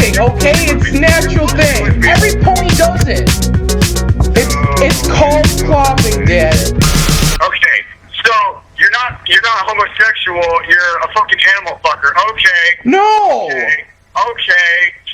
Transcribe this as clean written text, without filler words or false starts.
thing, okay? It's a natural thing. Every pony does it. It's called plopping, Dad. Okay, so you're not homosexual. You're a fucking animal fucker. Okay. No. Okay.